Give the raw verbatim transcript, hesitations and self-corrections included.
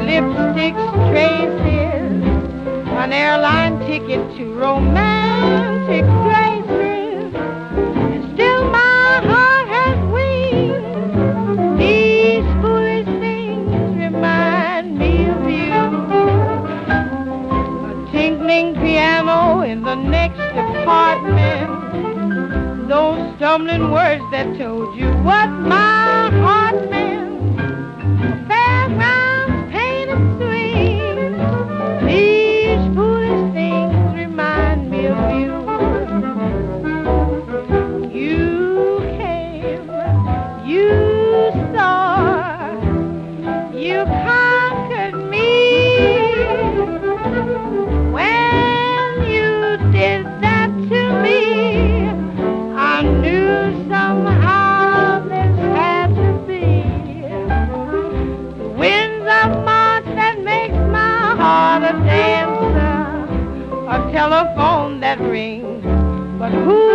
lipstick's traces, an airline ticket to romantic places. And still my heart has wings. These foolish things remind me of you. A tinkling piano in the next apartment. Those stumbling words that told you what my heart meant. Fairgrounds painted swings. These foolish things remind me of you. You came, you saw, you conquered me. When you did that to me, I knew somehow this had to be. The winds of March that makes my heart a dancer, a telephone that rings, but who